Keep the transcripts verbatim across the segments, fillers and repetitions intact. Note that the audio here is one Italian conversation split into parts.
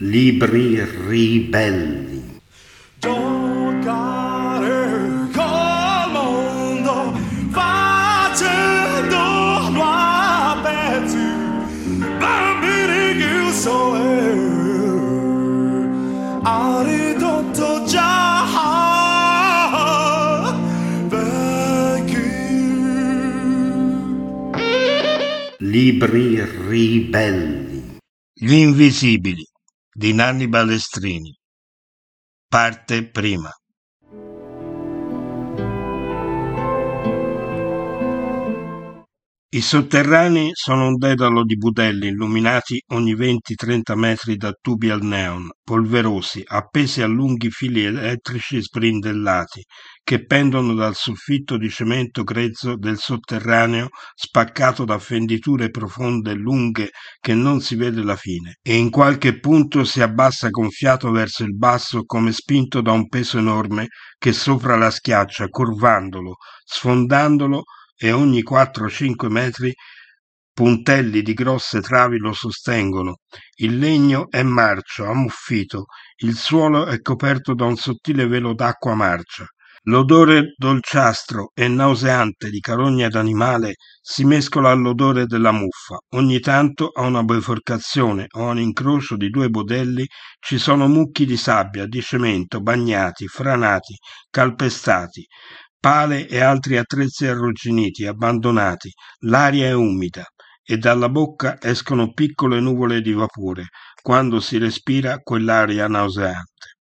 Libri ribelli. Giocare col mondo facendolo a pezzi, bambini chiusi ha ridotto già vecchi. Libri ribelli. Gli invisibili di Nanni Balestrini. Parte prima. I sotterranei sono un dedalo di budelli illuminati ogni venti trenta metri da tubi al neon, polverosi, appesi a lunghi fili elettrici sbrindellati, che pendono dal soffitto di cemento grezzo del sotterraneo spaccato da fenditure profonde lunghe che non si vede la fine, e in qualche punto si abbassa gonfiato verso il basso come spinto da un peso enorme che sopra la schiaccia, curvandolo, sfondandolo, e ogni quattro cinque metri puntelli di grosse travi lo sostengono. Il legno è marcio, ammuffito, il suolo è coperto da un sottile velo d'acqua marcia. L'odore dolciastro e nauseante di carogna d'animale si mescola all'odore della muffa. Ogni tanto a una biforcazione o a un incrocio di due budelli ci sono mucchi di sabbia, di cemento, bagnati, franati, calpestati, pale e altri attrezzi arrugginiti, abbandonati. L'aria è umida e dalla bocca escono piccole nuvole di vapore quando si respira quell'aria nauseante.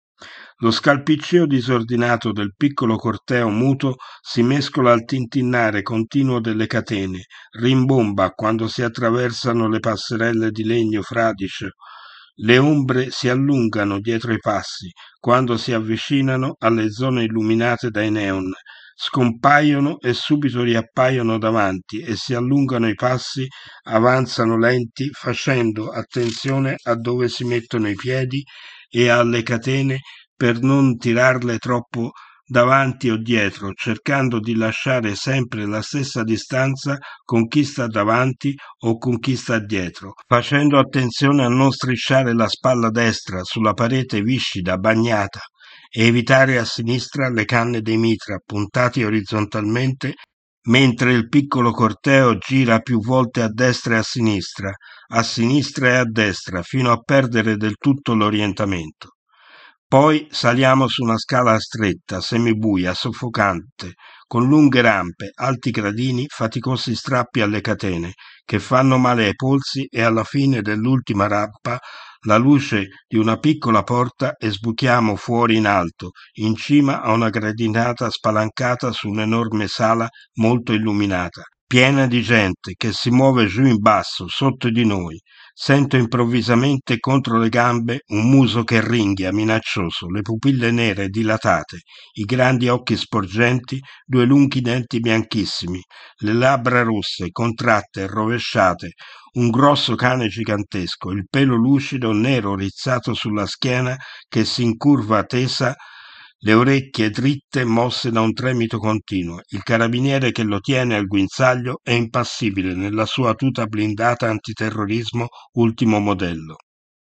Lo scalpiccio disordinato del piccolo corteo muto si mescola al tintinnare continuo delle catene, rimbomba quando si attraversano le passerelle di legno fradicio. Le ombre si allungano dietro i passi quando si avvicinano alle zone illuminate dai neon, scompaiono e subito riappaiono davanti e si allungano i passi, avanzano lenti facendo attenzione a dove si mettono i piedi e alle catene per non tirarle troppo davanti o dietro, cercando di lasciare sempre la stessa distanza con chi sta davanti o con chi sta dietro, facendo attenzione a non strisciare la spalla destra sulla parete viscida, bagnata, e evitare a sinistra le canne dei mitra puntati orizzontalmente mentre il piccolo corteo gira più volte a destra e a sinistra, a sinistra e a destra, fino a perdere del tutto l'orientamento. Poi saliamo su una scala stretta, semibuia, soffocante, con lunghe rampe, alti gradini, faticosi strappi alle catene, che fanno male ai polsi, e alla fine dell'ultima rampa la luce di una piccola porta e sbuchiamo fuori in alto, in cima a una gradinata spalancata su un'enorme sala molto illuminata, piena di gente che si muove giù in basso, sotto di noi. Sento improvvisamente contro le gambe un muso che ringhia, minaccioso, le pupille nere dilatate, i grandi occhi sporgenti, due lunghi denti bianchissimi, le labbra rosse, contratte e rovesciate, un grosso cane gigantesco, il pelo lucido, nero, rizzato sulla schiena, che si incurva tesa, le orecchie dritte mosse da un tremito continuo. Il carabiniere che lo tiene al guinzaglio è impassibile nella sua tuta blindata antiterrorismo ultimo modello.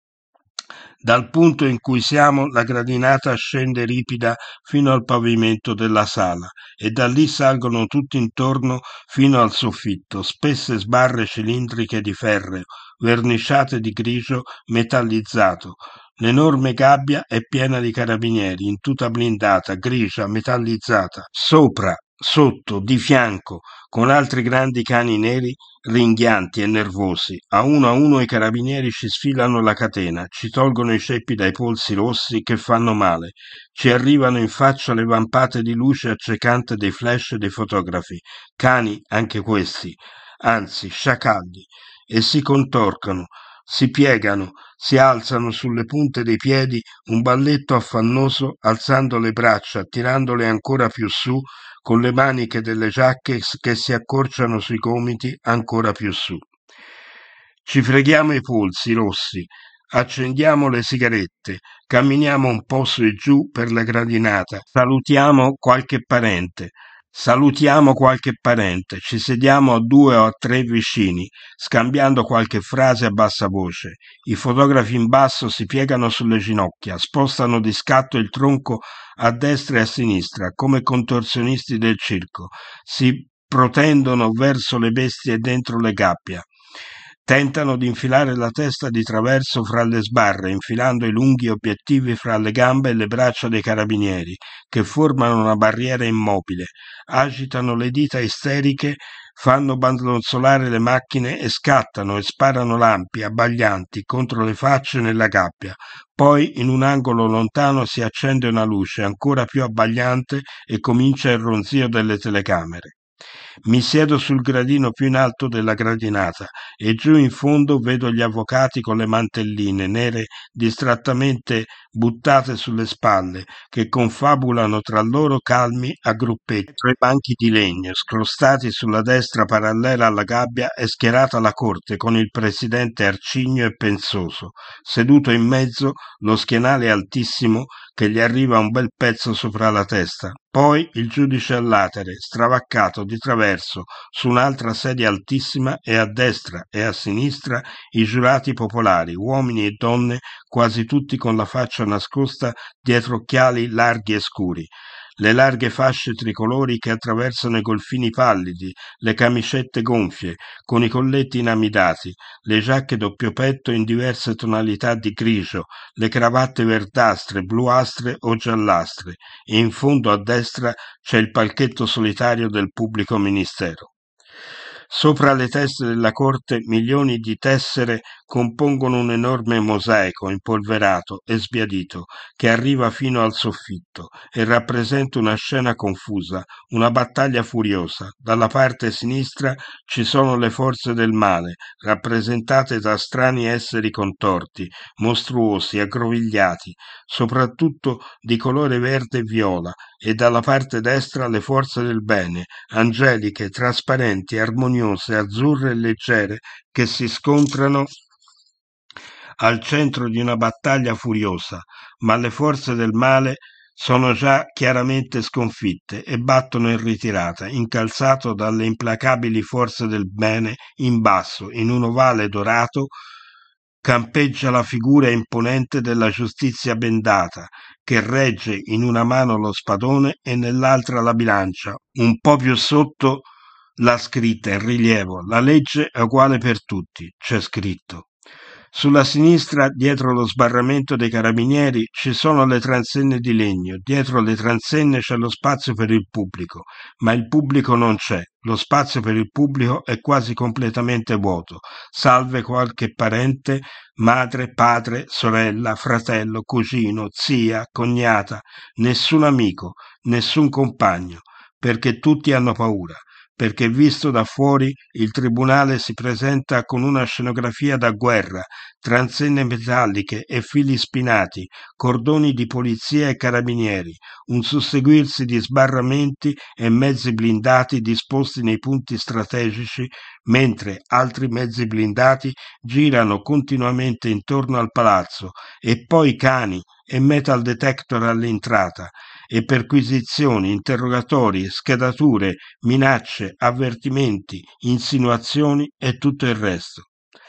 Dal punto in cui siamo la gradinata scende ripida fino al pavimento della sala e da lì salgono tutti intorno fino al soffitto, spesse sbarre cilindriche di ferro, verniciate di grigio metallizzato. L'enorme gabbia è piena di carabinieri, in tuta blindata, grigia, metallizzata. Sopra, sotto, di fianco, con altri grandi cani neri, ringhianti e nervosi. A uno a uno i carabinieri ci sfilano la catena, ci tolgono i ceppi dai polsi rossi che fanno male, ci arrivano in faccia le vampate di luce accecante dei flash dei fotografi, cani anche questi, anzi sciacalli, e si contorcono, si piegano, si alzano sulle punte dei piedi, un balletto affannoso, alzando le braccia, tirandole ancora più su, con le maniche delle giacche che si accorciano sui gomiti ancora più su. Ci freghiamo i polsi rossi, accendiamo le sigarette, camminiamo un po' su e giù per la gradinata, salutiamo qualche parente. Salutiamo qualche parente, ci sediamo a due o a tre vicini, scambiando qualche frase a bassa voce. I fotografi in basso si piegano sulle ginocchia, spostano di scatto il tronco a destra e a sinistra, come contorsionisti del circo. Si protendono verso le bestie dentro le gabbie. Tentano di infilare la testa di traverso fra le sbarre, infilando i lunghi obiettivi fra le gambe e le braccia dei carabinieri, che formano una barriera immobile. Agitano le dita isteriche, fanno bandolzolare le macchine e scattano e sparano lampi abbaglianti contro le facce nella gabbia. Poi in un angolo lontano si accende una luce ancora più abbagliante e comincia il ronzio delle telecamere. Mi siedo sul gradino più in alto della gradinata e giù in fondo vedo gli avvocati con le mantelline nere distrattamente buttate sulle spalle, che confabulano tra loro calmi a gruppetti. Tre banchi di legno, scrostati sulla destra parallela alla gabbia, è schierata la corte con il presidente arcigno e pensoso. Seduto in mezzo, lo schienale altissimo che gli arriva un bel pezzo sopra la testa. Poi il giudice a latere, stravaccato di traverso su un'altra sedia altissima, e a destra e a sinistra i giurati popolari, uomini e donne, quasi tutti con la faccia nascosta dietro occhiali larghi e scuri. Le larghe fasce tricolori che attraversano i golfini pallidi, le camicette gonfie, con i colletti inamidati, le giacche doppio petto in diverse tonalità di grigio, le cravatte verdastre, bluastre o giallastre, e in fondo a destra c'è il palchetto solitario del pubblico ministero. Sopra le teste della corte milioni di tessere compongono un enorme mosaico impolverato e sbiadito che arriva fino al soffitto e rappresenta una scena confusa, una battaglia furiosa. Dalla parte sinistra ci sono le forze del male, rappresentate da strani esseri contorti, mostruosi, aggrovigliati, soprattutto di colore verde e viola, e dalla parte destra le forze del bene, angeliche, trasparenti, armoniose, azzurre e leggere, che si scontrano al centro di una battaglia furiosa, ma le forze del male sono già chiaramente sconfitte e battono in ritirata, incalzato dalle implacabili forze del bene. In basso, in un ovale dorato, campeggia la figura imponente della giustizia bendata, che regge in una mano lo spadone e nell'altra la bilancia. Un po' più sotto la scritta in rilievo: la legge è uguale per tutti, c'è scritto. Sulla sinistra, dietro lo sbarramento dei carabinieri, ci sono le transenne di legno. Dietro le transenne c'è lo spazio per il pubblico, ma il pubblico non c'è. Lo spazio per il pubblico è quasi completamente vuoto, salve qualche parente, madre, padre, sorella, fratello, cugino, zia, cognata, nessun amico, nessun compagno, perché tutti hanno paura. Perché visto da fuori il tribunale si presenta con una scenografia da guerra, transenne metalliche e fili spinati, cordoni di polizia e carabinieri, un susseguirsi di sbarramenti e mezzi blindati disposti nei punti strategici, mentre altri mezzi blindati girano continuamente intorno al palazzo, e poi cani e metal detector all'entrata, e perquisizioni, interrogatori, schedature, minacce, avvertimenti, insinuazioni e tutto il resto.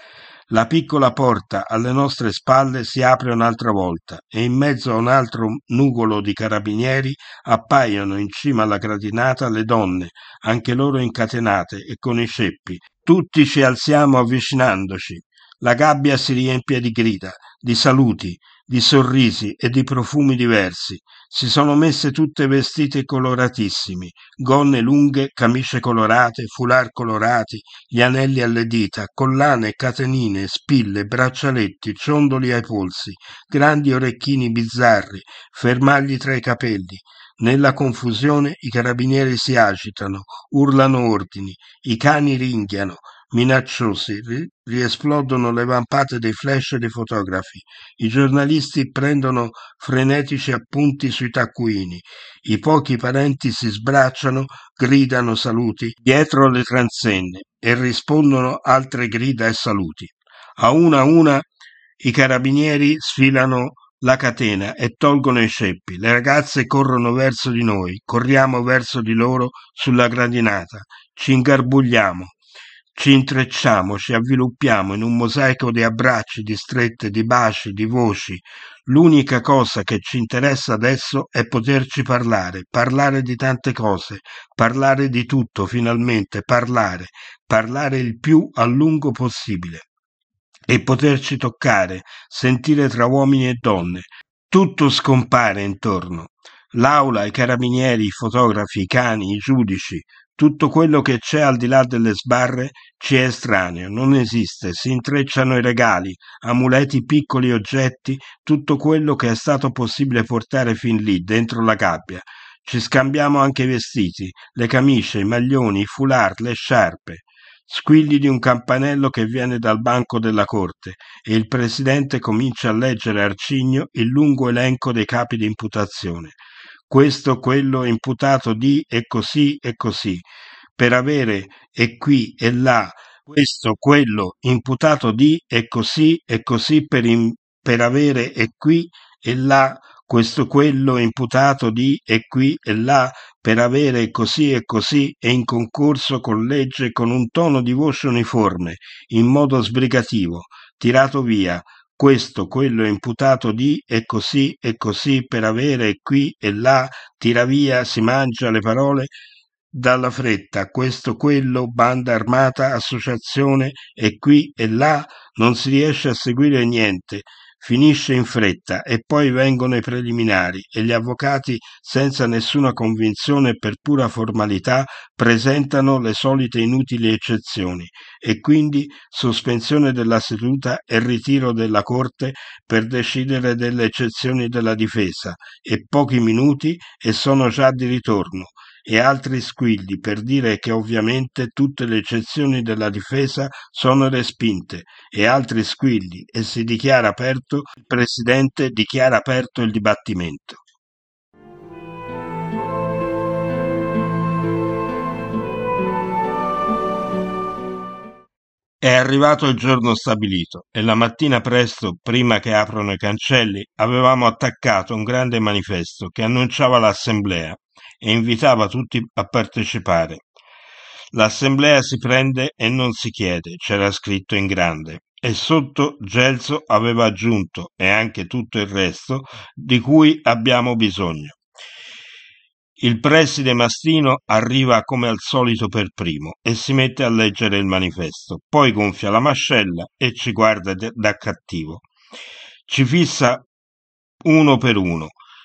La piccola porta alle nostre spalle si apre un'altra volta e in mezzo a un altro nugolo di carabinieri appaiono in cima alla gradinata le donne, anche loro incatenate e con i ceppi. Tutti ci alziamo avvicinandoci. La gabbia si riempie di grida, di saluti, di sorrisi e di profumi diversi. Si sono messe tutte vestite coloratissimi, gonne lunghe, camicie colorate, foulard colorati, gli anelli alle dita, collane, catenine, spille, braccialetti, ciondoli ai polsi, grandi orecchini bizzarri, fermagli tra i capelli. Nella confusione i carabinieri si agitano, urlano ordini, i cani ringhiano, minacciosi, ri- riesplodono le vampate dei flash dei fotografi, i giornalisti prendono frenetici appunti sui taccuini, i pochi parenti si sbracciano, gridano saluti dietro le transenne e rispondono altre grida e saluti. A una a una i carabinieri sfilano la catena e tolgono i ceppi. Le ragazze corrono verso di noi, corriamo verso di loro sulla gradinata, ci ingarbugliamo, ci intrecciamo, ci avviluppiamo in un mosaico di abbracci, di strette, di baci, di voci. L'unica cosa che ci interessa adesso è poterci parlare, parlare di tante cose, parlare di tutto, finalmente, parlare, parlare il più a lungo possibile e poterci toccare, sentire tra uomini e donne. Tutto scompare intorno. L'aula, i carabinieri, i fotografi, i cani, i giudici, tutto quello che c'è al di là delle sbarre ci è estraneo, non esiste, si intrecciano i regali, amuleti, piccoli oggetti, tutto quello che è stato possibile portare fin lì, dentro la gabbia. Ci scambiamo anche i vestiti, le camicie, i maglioni, i foulard, le sciarpe. Squilli di un campanello che viene dal banco della corte e il presidente comincia a leggere arcigno il lungo elenco dei capi di imputazione. Questo, quello, imputato di e così e così, per avere e qui e là, questo, quello, imputato di e così e così per, in, per avere e qui e là, questo, quello, imputato di e qui e là, per avere così e così e in concorso con legge con un tono di voce uniforme, in modo sbrigativo, tirato via, questo, quello imputato di e così e così per avere qui e là, tira via, si mangia le parole dalla fretta, questo, quello, banda armata, associazione e qui e là, non si riesce a seguire niente, finisce in fretta e poi vengono i preliminari e gli avvocati, senza nessuna convinzione e per pura formalità, presentano le solite inutili eccezioni e quindi sospensione della seduta e ritiro della Corte per decidere delle eccezioni della difesa e pochi minuti e sono già di ritorno e altri squilli per dire che ovviamente tutte le eccezioni della difesa sono respinte e altri squilli e si dichiara aperto, il presidente dichiara aperto il dibattimento. È arrivato il giorno stabilito e la mattina presto, prima che aprano i cancelli, avevamo attaccato un grande manifesto che annunciava l'assemblea e invitava tutti a partecipare. L'assemblea si prende e non si chiede, c'era scritto in grande, e sotto Gelso aveva aggiunto, e anche tutto il resto, di cui abbiamo bisogno. Il preside Mastino arriva come al solito per primo e si mette a leggere il manifesto, poi gonfia la mascella e ci guarda da cattivo. Ci fissa uno per uno,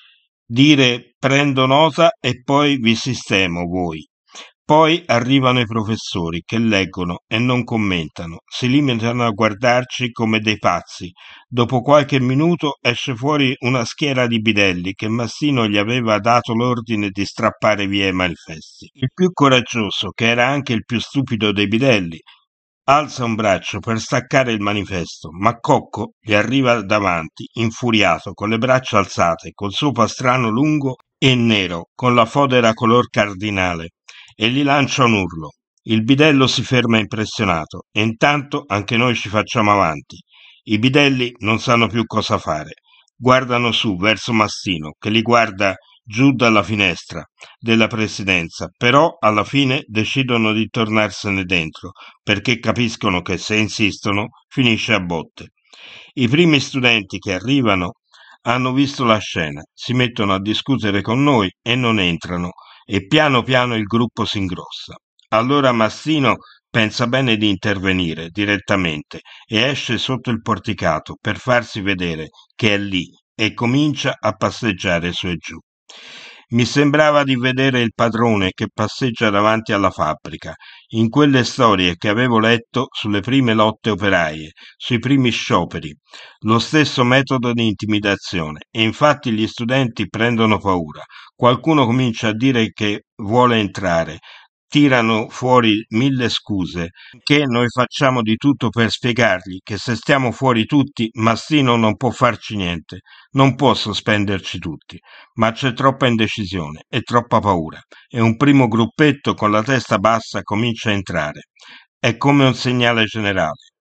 dire prendo nota e poi vi sistemo voi. Poi arrivano i professori che leggono e non commentano, si limitano a guardarci come dei pazzi. Dopo qualche minuto esce fuori una schiera di bidelli che Mastino gli aveva dato l'ordine di strappare via i manifesti. Il più coraggioso, che era anche il più stupido dei bidelli, alza un braccio per staccare il manifesto, ma Cocco gli arriva davanti, infuriato, con le braccia alzate, col suo pastrano lungo e nero, con la fodera color cardinale, e gli lancia un urlo. Il bidello si ferma impressionato e intanto anche noi ci facciamo avanti. I bidelli non sanno più cosa fare. Guardano su verso Mastino, che li guarda giù dalla finestra della presidenza, però alla fine decidono di tornarsene dentro, perché capiscono che se insistono finisce a botte. I primi studenti che arrivano hanno visto la scena, si mettono a discutere con noi e non entrano, e piano piano il gruppo si ingrossa. Allora Mastino pensa bene di intervenire direttamente e esce sotto il porticato per farsi vedere che è lì e comincia a passeggiare su e giù. Mi sembrava di vedere il padrone che passeggia davanti alla fabbrica, in quelle storie che avevo letto sulle prime lotte operaie, sui primi scioperi, lo stesso metodo di intimidazione, e infatti gli studenti prendono paura. Qualcuno comincia a dire che vuole entrare, tirano fuori mille scuse, che noi facciamo di tutto per spiegargli che se stiamo fuori tutti, Mastino non può farci niente, non può sospenderci tutti, ma c'è troppa indecisione e troppa paura, e un primo gruppetto con la testa bassa comincia a entrare. È come un segnale generale.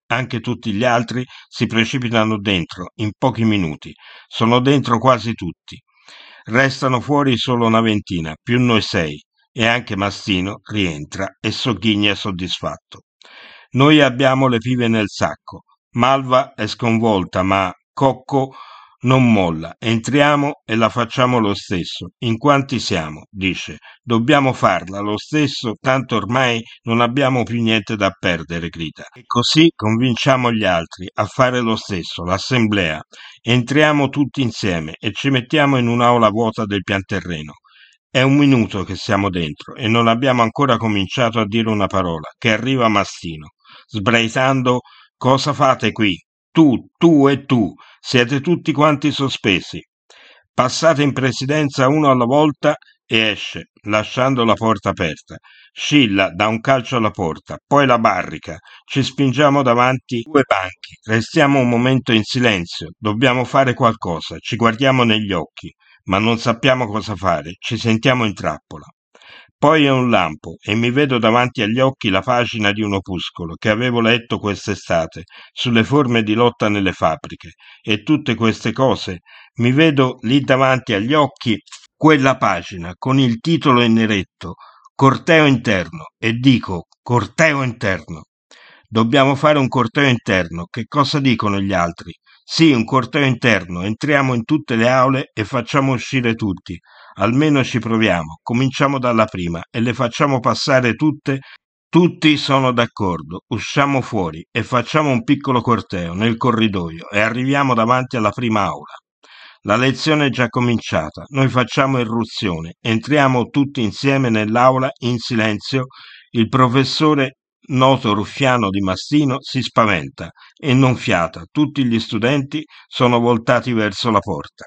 Anche tutti gli altri si precipitano dentro in pochi minuti. Sono dentro quasi tutti. Restano fuori solo una ventina, più noi sei, e anche Mastino rientra e sogghigna soddisfatto. Noi abbiamo le pive nel sacco. Malva è sconvolta, ma Cocco non molla. Entriamo e la facciamo lo stesso. In quanti siamo? Dice. Dobbiamo farla lo stesso, tanto ormai non abbiamo più niente da perdere, grida. E così convinciamo gli altri a fare lo stesso, l'assemblea. Entriamo tutti insieme e ci mettiamo in un'aula vuota del pian terreno. È un minuto che siamo dentro e non abbiamo ancora cominciato a dire una parola, che arriva Mastino, sbraitando: cosa fate qui? Tu, tu e tu, siete tutti quanti sospesi. Passate in presidenza uno alla volta e esce, lasciando la porta aperta. Scilla dà un calcio alla porta, poi la barrica. Ci spingiamo davanti due banchi. Restiamo un momento in silenzio. Dobbiamo fare qualcosa. Ci guardiamo negli occhi, ma non sappiamo cosa fare. Ci sentiamo in trappola. Poi è un lampo e mi vedo davanti agli occhi la pagina di un opuscolo che avevo letto quest'estate sulle forme di lotta nelle fabbriche e tutte queste cose. Mi vedo lì davanti agli occhi quella pagina con il titolo in neretto Corteo interno e dico corteo interno. Dobbiamo fare un corteo interno. Che cosa dicono gli altri? Sì, un corteo interno. Entriamo in tutte le aule e facciamo uscire tutti. Almeno ci proviamo. Cominciamo dalla prima e le facciamo passare tutte. Tutti sono d'accordo. Usciamo fuori e facciamo un piccolo corteo nel corridoio e arriviamo davanti alla prima aula. La lezione è già cominciata. Noi facciamo irruzione. Entriamo tutti insieme nell'aula in silenzio. Il professore noto ruffiano di Mastino si spaventa e non fiata. Tutti gli studenti sono voltati verso la porta.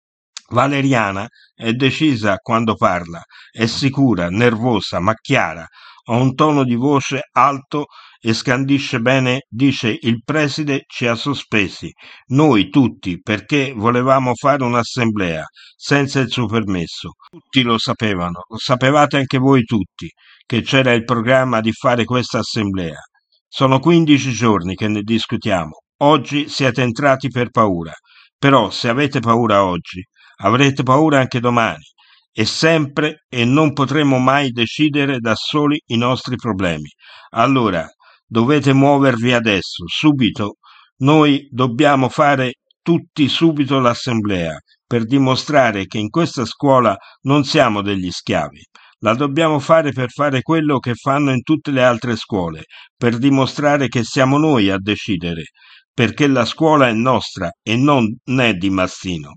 Valeriana è decisa quando parla, è sicura, nervosa, ma chiara, ha un tono di voce alto e scandisce bene, dice: il preside ci ha sospesi, noi tutti, perché volevamo fare un'assemblea, senza il suo permesso. Tutti lo sapevano, lo sapevate anche voi tutti, che c'era il programma di fare questa assemblea. Sono quindici giorni che ne discutiamo. Oggi siete entrati per paura, però se avete paura oggi, avrete paura anche domani, e sempre, e non potremo mai decidere da soli i nostri problemi. Allora, dovete muovervi adesso, subito. Noi dobbiamo fare tutti subito l'assemblea, per dimostrare che in questa scuola non siamo degli schiavi. La dobbiamo fare per fare quello che fanno in tutte le altre scuole, per dimostrare che siamo noi a decidere, perché la scuola è nostra e non è di Mastino.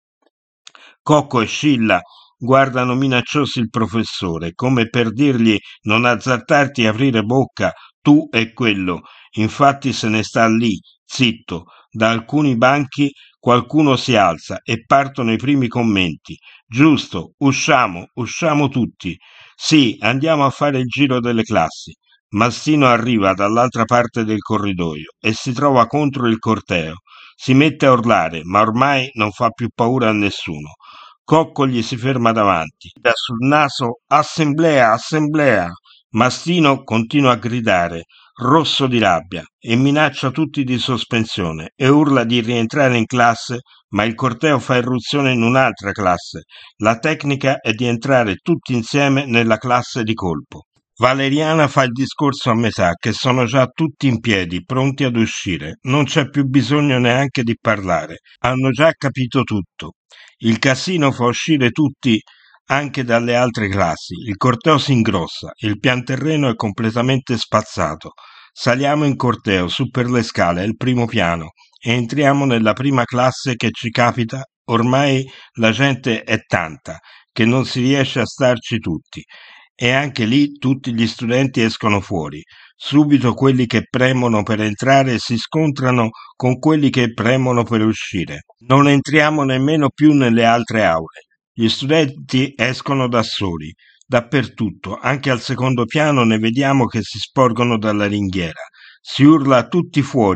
Cocco e Scilla guardano minacciosi il professore, come per dirgli: non azzardarti a aprire bocca, tu e quello. Infatti se ne sta lì, zitto. Da alcuni banchi qualcuno si alza e partono i primi commenti. Giusto, usciamo, usciamo tutti. Sì, andiamo a fare il giro delle classi. Mastino arriva dall'altra parte del corridoio e si trova contro il corteo. Si mette a urlare, ma ormai non fa più paura a nessuno. Cocco gli si ferma davanti, dà sul naso: assemblea, assemblea. Mastino continua a gridare, rosso di rabbia, e minaccia tutti di sospensione e urla di rientrare in classe, ma il corteo fa irruzione in un'altra classe. La tecnica è di entrare tutti insieme nella classe di colpo. Valeriana fa il discorso a metà, che sono già tutti in piedi, pronti ad uscire. Non c'è più bisogno neanche di parlare. Hanno già capito tutto. Il casino fa uscire tutti anche dalle altre classi. Il corteo si ingrossa. Il pian terreno è completamente spazzato. Saliamo in corteo, su per le scale, è il primo piano, e entriamo nella prima classe che ci capita. Ormai la gente è tanta che non si riesce a starci tutti. E anche lì tutti gli studenti escono fuori. Subito quelli che premono per entrare si scontrano con quelli che premono per uscire. Non entriamo nemmeno più nelle altre aule. Gli studenti escono da soli, dappertutto, anche al secondo piano ne vediamo che si sporgono dalla ringhiera. Si urla tutti fuori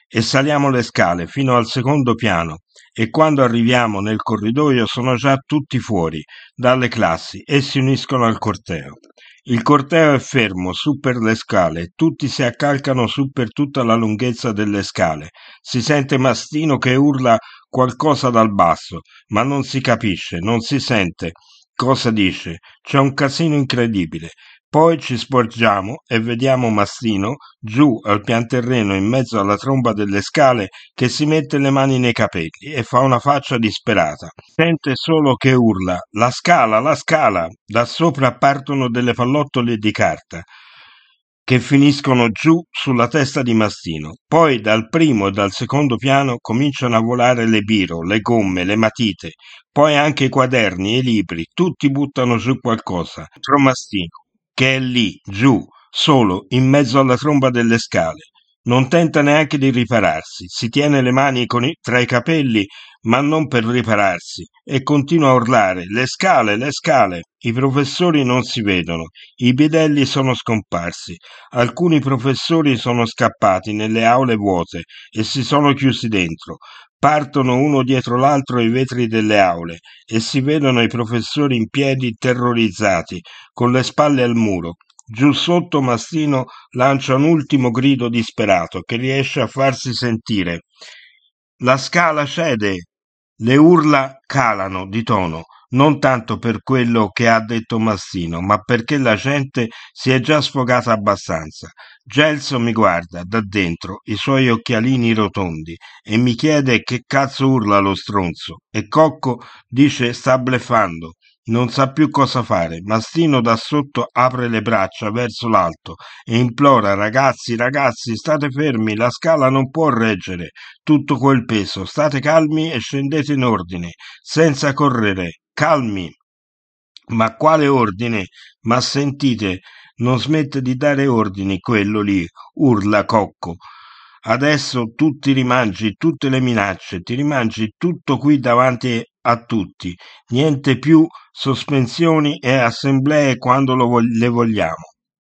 e saliamo le scale fino al secondo piano e quando arriviamo nel corridoio sono già tutti fuori dalle classi e si uniscono al corteo. Il corteo è fermo su per le scale, tutti si accalcano su per tutta la lunghezza delle scale. Si sente Mastino che urla qualcosa dal basso, ma non si capisce, non si sente cosa dice. C'è un casino incredibile. Poi ci sporgiamo e vediamo Mastino giù al pianterreno in mezzo alla tromba delle scale che si mette le mani nei capelli e fa una faccia disperata. Sente solo che urla «La scala, la scala!». Da sopra partono delle pallottole di carta che finiscono giù sulla testa di Mastino. Poi dal primo e dal secondo piano cominciano a volare le biro, le gomme, le matite, poi anche i quaderni e i libri, tutti buttano giù qualcosa. Contro Mastino, che è lì, giù, solo, in mezzo alla tromba delle scale. Non tenta neanche di ripararsi, si tiene le mani con i- tra i capelli, ma non per ripararsi, e continua a urlare «Le scale, le scale!». I professori non si vedono, i bidelli sono scomparsi, alcuni professori sono scappati nelle aule vuote e si sono chiusi dentro. Partono uno dietro l'altro i vetri delle aule e si vedono i professori in piedi terrorizzati, con le spalle al muro. Giù sotto Mastino lancia un ultimo grido disperato che riesce a farsi sentire. La scala cede! Le urla calano di tono, non tanto per quello che ha detto Mastino, ma perché la gente si è già sfogata abbastanza. Gelso mi guarda da dentro, i suoi occhialini rotondi, e mi chiede che cazzo urla lo stronzo. E Cocco dice sta bleffando. Non sa più cosa fare. Mastino da sotto apre le braccia verso l'alto e implora ragazzi, ragazzi, state fermi, la scala non può reggere tutto quel peso, state calmi e scendete in ordine, senza correre, calmi. Ma quale ordine? Ma sentite, non smette di dare ordini quello lì, urla Cocco. Adesso tu ti rimangi tutte le minacce, ti rimangi tutto qui davanti a tutti, niente più sospensioni e assemblee quando lo vog- le vogliamo.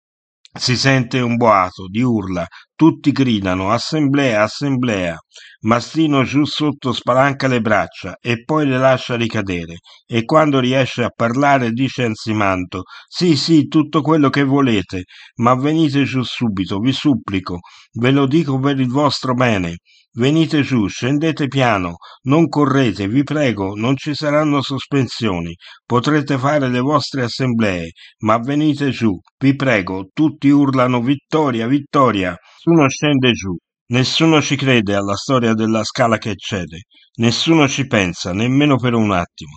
Si sente un boato di urla, tutti gridano assemblea, assemblea. Mastino giù sotto spalanca le braccia e poi le lascia ricadere e quando riesce a parlare dice ansimando sì, sì, tutto quello che volete, ma venite giù subito, vi supplico, ve lo dico per il vostro bene. Venite giù, scendete piano, non correte, vi prego, non ci saranno sospensioni, potrete fare le vostre assemblee, ma venite giù, vi prego, tutti urlano vittoria, vittoria. Nessuno scende giù, nessuno ci crede alla storia della scala che cede, nessuno ci pensa, nemmeno per un attimo.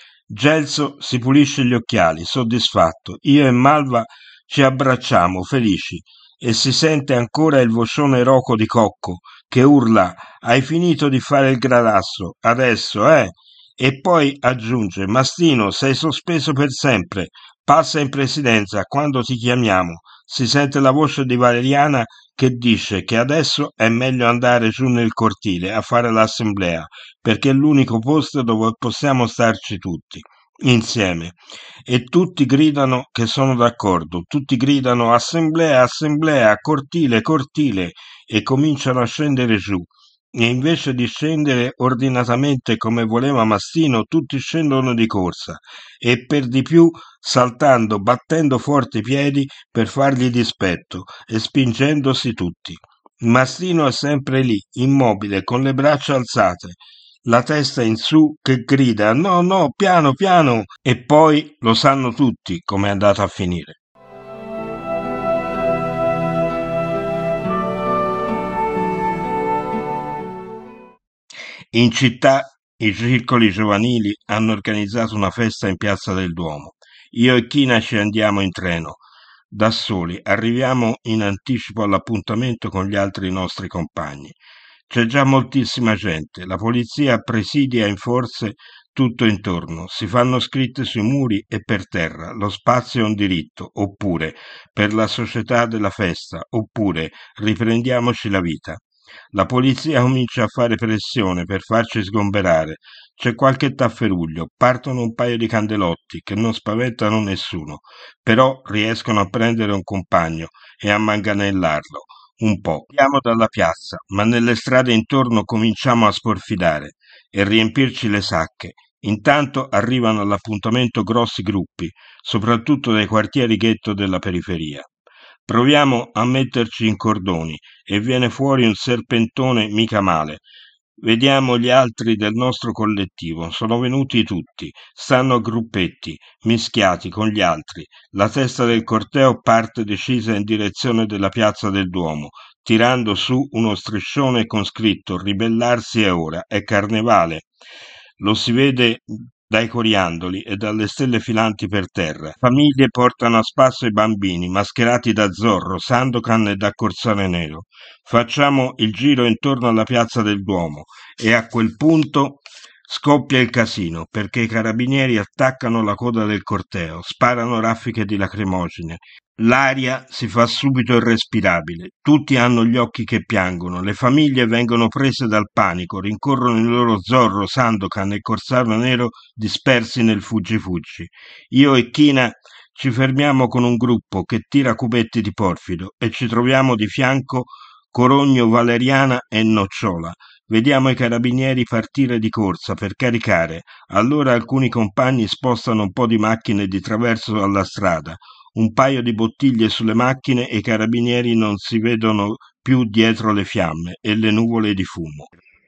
Gelso si pulisce gli occhiali, soddisfatto. Io e Malva ci abbracciamo, felici, e si sente ancora il vocione roco di Cocco, che urla «Hai finito di fare il gradasso, adesso, eh?» E poi aggiunge «Mastino, sei sospeso per sempre, passa in presidenza quando ti chiamiamo». Si sente la voce di Valeriana che dice che adesso è meglio andare giù nel cortile a fare l'assemblea, perché è l'unico posto dove possiamo starci tutti, insieme. E tutti gridano che sono d'accordo, tutti gridano assemblea, assemblea, cortile, cortile, e cominciano a scendere giù. E invece di scendere ordinatamente come voleva Mastino, tutti scendono di corsa, e per di più saltando, battendo forte i piedi per fargli dispetto e spingendosi tutti. Mastino è sempre lì, immobile, con le braccia alzate, la testa in su, che grida «No, no, piano, piano!» E poi lo sanno tutti com'è andata a finire. In città i circoli giovanili hanno organizzato una festa in Piazza del Duomo. Io e China ci andiamo in treno, da soli, arriviamo in anticipo all'appuntamento con gli altri nostri compagni. C'è già moltissima gente, la polizia presidia in forze tutto intorno, si fanno scritte sui muri e per terra, lo spazio è un diritto, oppure per la società della festa, oppure riprendiamoci la vita. La polizia comincia a fare pressione per farci sgomberare. C'è qualche tafferuglio, partono un paio di candelotti che non spaventano nessuno, però riescono a prendere un compagno e a manganellarlo. un po'. Andiamo dalla piazza, ma nelle strade intorno cominciamo a sporfidare e riempirci le sacche. Intanto arrivano all'appuntamento grossi gruppi, soprattutto dai quartieri ghetto della periferia. Proviamo a metterci in cordoni e viene fuori un serpentone mica male. Vediamo gli altri del nostro collettivo, sono venuti tutti, stanno a gruppetti, mischiati con gli altri. La testa del corteo parte decisa in direzione della piazza del Duomo, tirando su uno striscione con scritto "Ribellarsi è ora, è carnevale". Lo si vede dai coriandoli e dalle stelle filanti per terra. Famiglie portano a spasso i bambini, mascherati da Zorro, Sandokan e da Corsare Nero. Facciamo il giro intorno alla piazza del Duomo e a quel punto scoppia il casino, perché i carabinieri attaccano la coda del corteo, sparano raffiche di lacrimogene. L'aria si fa subito irrespirabile, tutti hanno gli occhi che piangono, le famiglie vengono prese dal panico, rincorrono il loro Zorro, Sandokan e Corsaro Nero dispersi nel fuggi-fuggi. Io e China ci fermiamo con un gruppo che tira cubetti di porfido e ci troviamo di fianco Corogno, Valeriana e Nocciola. Vediamo i carabinieri partire di corsa per caricare. Allora alcuni compagni spostano un po' di macchine di traverso alla strada. Un paio di bottiglie sulle macchine e i carabinieri non si vedono più dietro le fiamme e le nuvole di fumo.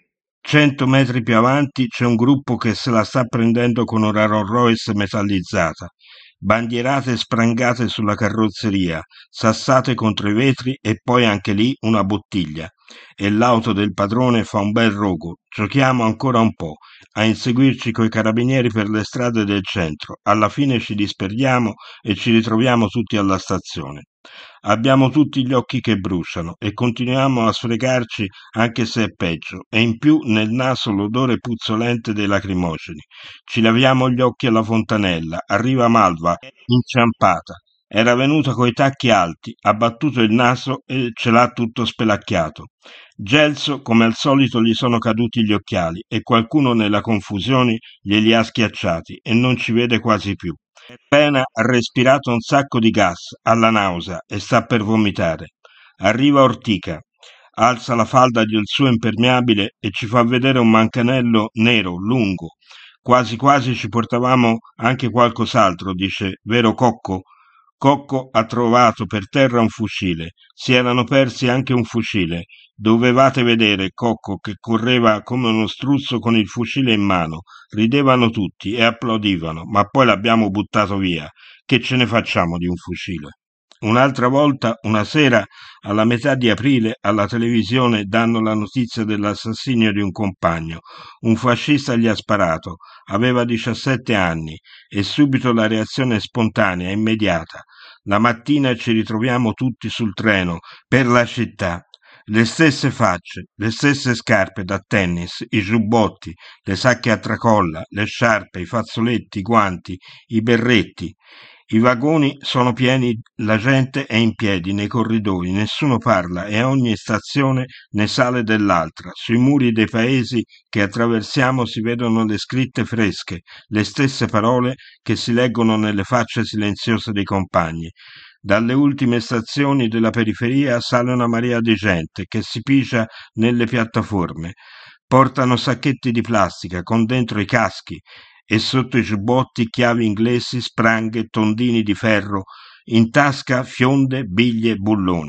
Cento metri più avanti c'è un gruppo che se la sta prendendo con una Rolls Royce metallizzata. Bandierate sprangate sulla carrozzeria, sassate contro i vetri e poi anche lì una bottiglia. E l'auto del padrone fa un bel rogo. Giochiamo ancora un po' a inseguirci coi carabinieri per le strade del centro. Alla fine ci disperdiamo e ci ritroviamo tutti alla stazione. Abbiamo tutti gli occhi che bruciano e continuiamo a sfregarci anche se è peggio, e in più nel naso l'odore puzzolente dei lacrimogeni. Ci laviamo gli occhi alla fontanella, arriva Malva, inciampata. Era venuta coi tacchi alti, ha battuto il naso e ce l'ha tutto spelacchiato. Gelso, come al solito, gli sono caduti gli occhiali e qualcuno nella confusione glieli ha schiacciati e non ci vede quasi più. Appena ha respirato un sacco di gas, ha la nausea e sta per vomitare. Arriva Ortica, alza la falda del suo impermeabile e ci fa vedere un mancanello nero, lungo. Quasi quasi ci portavamo anche qualcos'altro, dice, vero Cocco? Cocco ha trovato per terra un fucile. Si erano persi anche un fucile. Dovevate vedere Cocco che correva come uno struzzo con il fucile in mano. Ridevano tutti e applaudivano, ma poi l'abbiamo buttato via. Che ce ne facciamo di un fucile? Un'altra volta, una sera, alla metà di aprile, alla televisione danno la notizia dell'assassinio di un compagno. Un fascista gli ha sparato, aveva diciassette anni, e subito la reazione spontanea, immediata. La mattina ci ritroviamo tutti sul treno, per la città. Le stesse facce, le stesse scarpe da tennis, i giubbotti, le sacche a tracolla, le sciarpe, i fazzoletti, i guanti, i berretti. I vagoni sono pieni, la gente è in piedi nei corridoi, nessuno parla e a ogni stazione ne sale dell'altra. Sui muri dei paesi che attraversiamo si vedono le scritte fresche, le stesse parole che si leggono nelle facce silenziose dei compagni. Dalle ultime stazioni della periferia sale una marea di gente che si pigia nelle piattaforme. Portano sacchetti di plastica con dentro i caschi e sotto i giubbotti chiavi inglesi, spranghe, tondini di ferro, in tasca fionde, biglie, bulloni.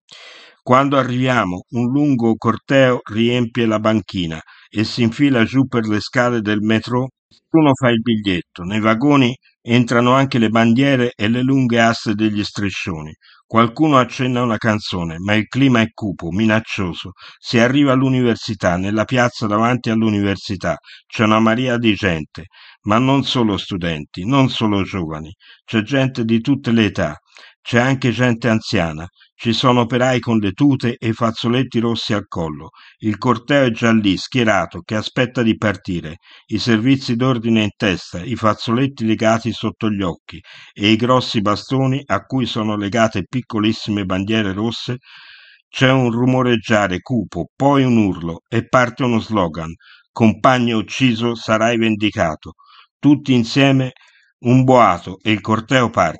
Quando arriviamo, un lungo corteo riempie la banchina e si infila giù per le scale del metro. Uno fa il biglietto. Nei vagoni entrano anche le bandiere e le lunghe aste degli striscioni. Qualcuno accenna una canzone, ma il clima è cupo, minaccioso. Si arriva all'università, nella piazza davanti all'università c'è una marea di gente, ma non solo studenti, non solo giovani, c'è gente di tutte le età, c'è anche gente anziana, ci sono operai con le tute e i fazzoletti rossi al collo. Il corteo è già lì, schierato, che aspetta di partire, i servizi d'ordine in testa, i fazzoletti legati sotto gli occhi e i grossi bastoni a cui sono legate piccolissime bandiere rosse. C'è un rumoreggiare cupo, poi un urlo e parte uno slogan: compagno ucciso, sarai vendicato. Tutti insieme un boato e il corteo parte.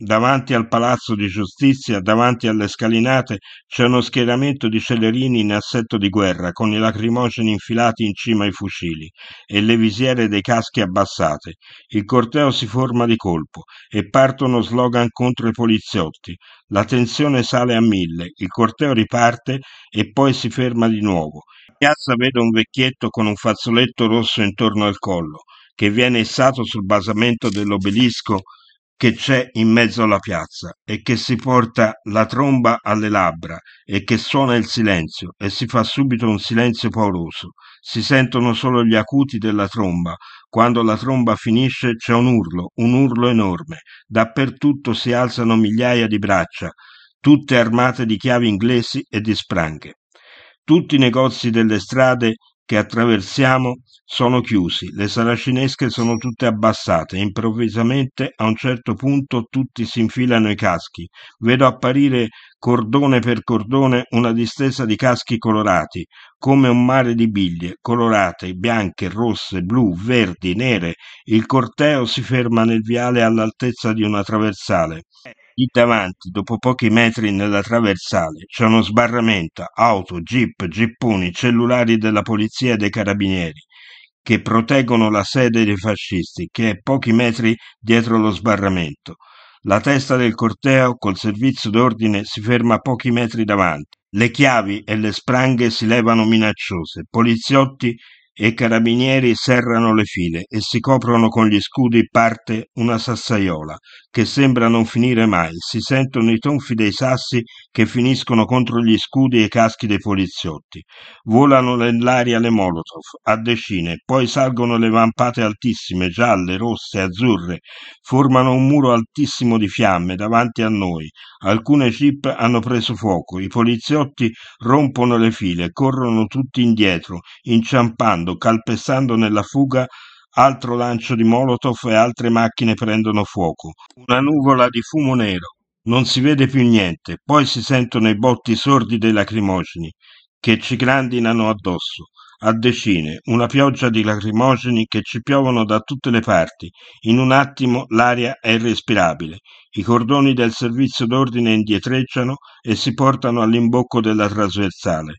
Davanti al palazzo di giustizia, davanti alle scalinate, c'è uno schieramento di celerini in assetto di guerra, con i lacrimogeni infilati in cima ai fucili e le visiere dei caschi abbassate. Il corteo si forma di colpo e partono slogan contro i poliziotti. La tensione sale a mille, il corteo riparte e poi si ferma di nuovo. In piazza vedo un vecchietto con un fazzoletto rosso intorno al collo, che viene issato sul basamento dell'obelisco che c'è in mezzo alla piazza e che si porta la tromba alle labbra e che suona il silenzio e si fa subito un silenzio pauroso. Si sentono solo gli acuti della tromba. Quando la tromba finisce c'è un urlo, un urlo enorme. Dappertutto si alzano migliaia di braccia, tutte armate di chiavi inglesi e di spranghe. Tutti i negozi delle strade che attraversiamo sono chiusi, le saracinesche sono tutte abbassate, improvvisamente a un certo punto tutti si infilano i caschi. Vedo apparire cordone per cordone una distesa di caschi colorati, come un mare di biglie, colorate, bianche, rosse, blu, verdi, nere. Il corteo si ferma nel viale all'altezza di una traversale. Lì davanti, dopo pochi metri nella traversale, c'è uno sbarramento, auto, jeep, gipponi, cellulari della polizia e dei carabinieri, che proteggono la sede dei fascisti, che è pochi metri dietro lo sbarramento. La testa del corteo, col servizio d'ordine, si ferma pochi metri davanti. Le chiavi e le spranghe si levano minacciose. Poliziotti e carabinieri serrano le file e si coprono con gli scudi. Parte una sassaiola che sembra non finire mai. Si sentono i tonfi dei sassi che finiscono contro gli scudi e i caschi dei poliziotti. Volano nell'aria le molotov a decine, poi salgono le vampate altissime, gialle, rosse, azzurre, formano un muro altissimo di fiamme davanti a noi. Alcune jeep hanno preso fuoco, i poliziotti rompono le file, corrono tutti indietro, inciampando, calpestando nella fuga. Altro lancio di molotov e altre macchine prendono fuoco. Una nuvola di fumo nero. Non si vede più niente, poi si sentono i botti sordi dei lacrimogeni che ci grandinano addosso, a decine, una pioggia di lacrimogeni che ci piovono da tutte le parti. In un attimo l'aria è irrespirabile. I cordoni del servizio d'ordine indietreggiano e si portano all'imbocco della trasversale.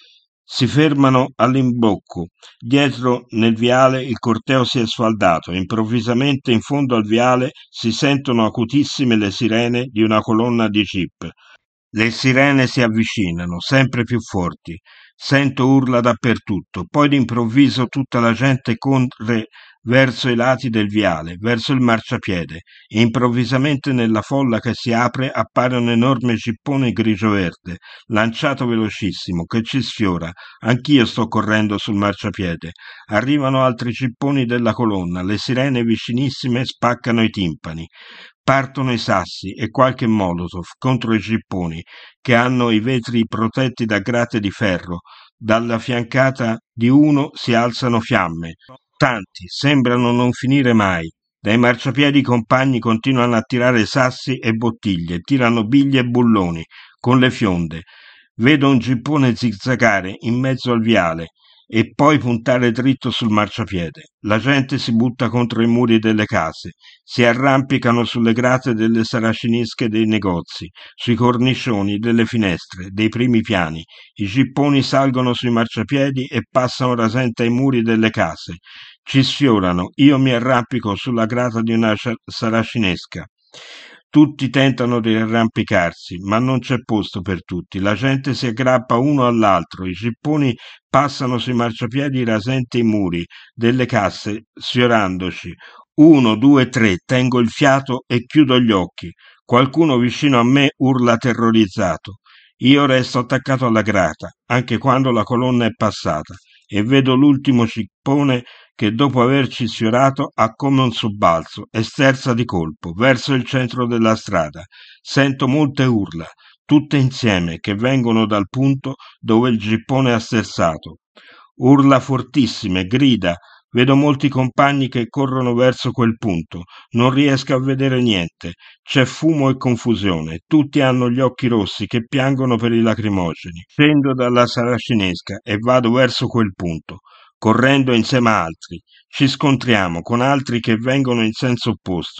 Si fermano all'imbocco. Dietro nel viale il corteo si è sfaldato. Improvvisamente in fondo al viale si sentono acutissime le sirene di una colonna di jeep. Le sirene si avvicinano, sempre più forti. Sento urla dappertutto. Poi d'improvviso tutta la gente corre verso i lati del viale, verso il marciapiede. E improvvisamente nella folla che si apre appare un enorme gippone grigio-verde, lanciato velocissimo, che ci sfiora. Anch'io sto correndo sul marciapiede. Arrivano altri gipponi della colonna. Le sirene vicinissime spaccano i timpani. Partono i sassi e qualche molotov contro i gipponi che hanno i vetri protetti da grate di ferro. Dalla fiancata di uno si alzano fiamme. Tanti, sembrano non finire mai. Dai marciapiedi i compagni continuano a tirare sassi e bottiglie, tirano biglie e bulloni con le fionde. Vedo un gippone zigzagare in mezzo al viale e poi puntare dritto sul marciapiede. La gente si butta contro i muri delle case, si arrampicano sulle grate delle saracinesche dei negozi, sui cornicioni delle finestre, dei primi piani. I gipponi salgono sui marciapiedi e passano rasente ai muri delle case. Ci sfiorano, io mi arrampico sulla grata di una saracinesca. Tutti tentano di arrampicarsi, ma non c'è posto per tutti. La gente si aggrappa uno all'altro, i gipponi passano sui marciapiedi rasenti i muri delle casse, sfiorandoci. Uno, due, tre, tengo il fiato e chiudo gli occhi. Qualcuno vicino a me urla terrorizzato. Io resto attaccato alla grata, anche quando la colonna è passata, e vedo l'ultimo gippone che dopo averci sfiorato ha come un sobbalzo e sterza di colpo verso il centro della strada. Sento molte urla, tutte insieme, che vengono dal punto dove il gippone ha sterzato. Urla fortissime, grida. Vedo molti compagni che corrono verso quel punto. Non riesco a vedere niente. C'è fumo e confusione. Tutti hanno gli occhi rossi che piangono per i lacrimogeni. Scendo dalla saracinesca e vado verso quel punto, correndo insieme a altri. Ci scontriamo con altri che vengono in senso opposto.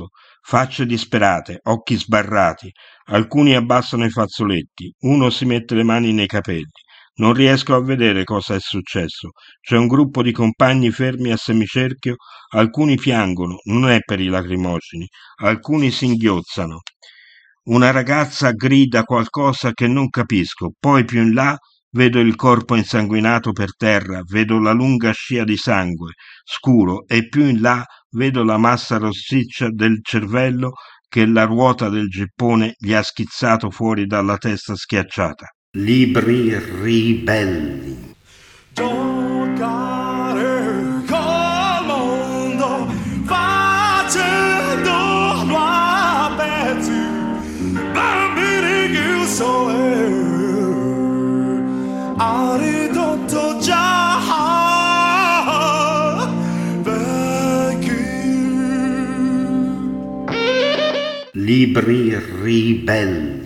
facce disperate, occhi sbarrati, alcuni abbassano i fazzoletti, uno si mette le mani nei capelli. Non riesco a vedere cosa è successo. C'è un gruppo di compagni fermi a semicerchio, alcuni piangono, non è per i lacrimogeni, alcuni singhiozzano. Una ragazza grida qualcosa che non capisco, poi più in là vedo il corpo insanguinato per terra, vedo la lunga scia di sangue scuro e più in là vedo la massa rossiccia del cervello che la ruota del geppone gli ha schizzato fuori dalla testa schiacciata. Libri ribelli. Giocare col mondo facendolo a pezzi, bambini chiusi ha ridotto già vecchi. Libri ribelli.